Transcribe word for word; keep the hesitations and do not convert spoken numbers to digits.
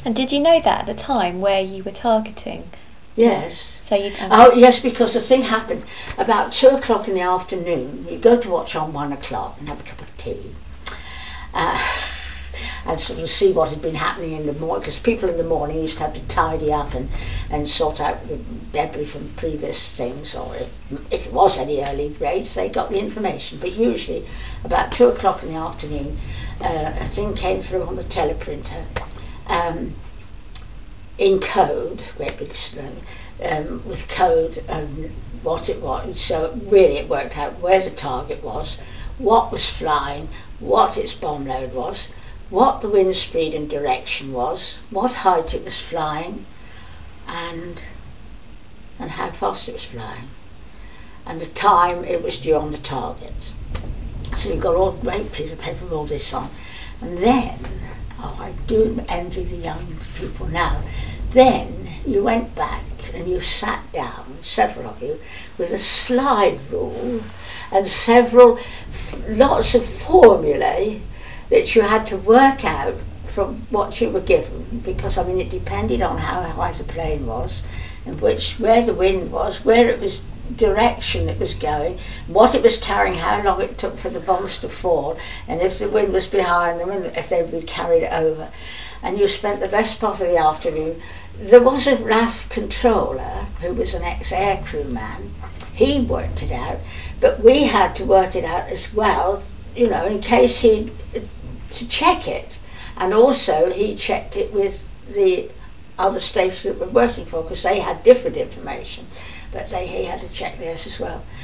And did you know that at the time where you were targeting? Yes. So you. Um, oh yes, because the thing happened about two o'clock in the afternoon. You go to watch on one o'clock and have a cup of tea, uh, and sort of see what had been happening in the morning. Because people in the morning used to have to tidy up and, and sort out the debris from previous things, or if, if there was any early raids, they got the information. But usually, about two o'clock in the afternoon, uh, a thing came through on the teleprinter. Um, in code, great big slowly, um, with code and what it was. So really it worked out where the target was, what was flying, what its bomb load was, what the wind speed and direction was, what height it was flying, and and how fast it was flying, and the time it was due on the target. So you've got all a great piece of paper with all this on. And then, oh, I do envy the young people now. Then you went back and you sat down, several of you, with a slide rule and several, lots of formulae that you had to work out from what you were given, because I mean it depended on how high the plane was and which, where the wind was, where it was, direction it was going, what it was carrying, how long it took for the bombs to fall, and if the wind was behind them and if they would be carried over. And you spent the best part of the afternoon. There was a R A F controller who was an ex-aircrew man. He worked it out, but we had to work it out as well, you know, in case he, to check it. And also he checked it with the other stations that were working for, because they had different information, but they, he had to check theirs as well.